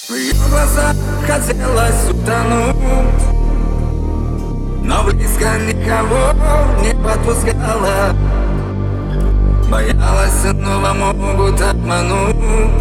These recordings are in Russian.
В ее глазах хотелось утонуть, но близко никого не подпускала. Боялась, снова могут обмануть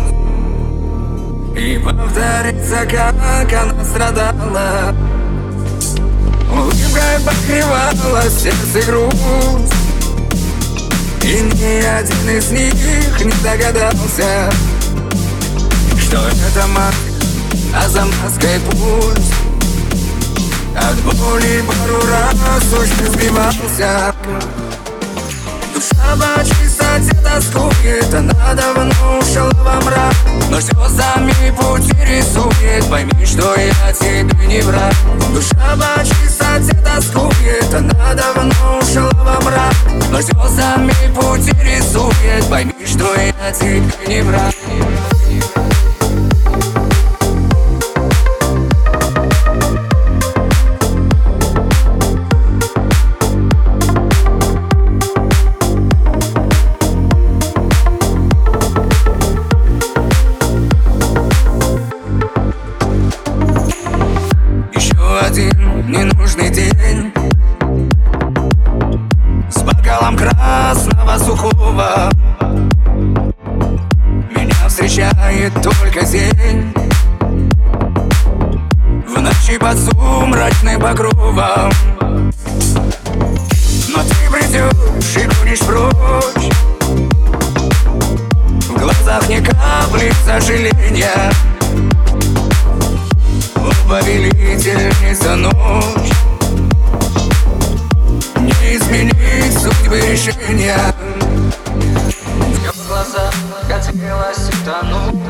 и повторится, как она страдала. Улыбкой покрывала сердце и грудь, и ни один из них не догадался, что это мать, а за маской путь. От боли пару раз уже сбивался. Душа по чистоте тоскует, она давно ушла во мрак, но слезами пути рисует. Пойми, что я тебе не враг. Душа по чистоте тоскует, она давно ушла во мрак, но слезами пути рисует. Пойми, что я тебе не враг. Один ненужный день с бокалом красного сухого. Меня встречает только день в ночи под сумрачным покровом. Но ты придешь и гонишь прочь, в глазах ни капли сожаления. Повелительница ночь, не изменить судьбы решения. В ее глазах хотелось утонуть,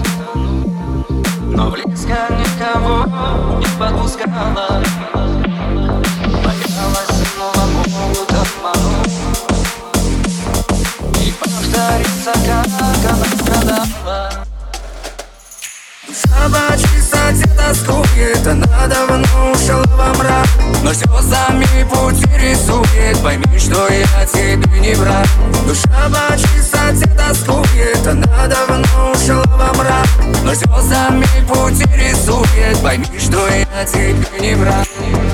но близко никого не подпускала. Боялась, снова могут обмануть и повторится, как она страдала. Душа по чистоте тоскует, она давно ушла во мрак, но слезами пути рисует. Пойми, что я тебе не враг. Душа по чистоте тоскует, она давно ушла во мрак, но слезами пути рисует. Пойми, что я тебе не враг.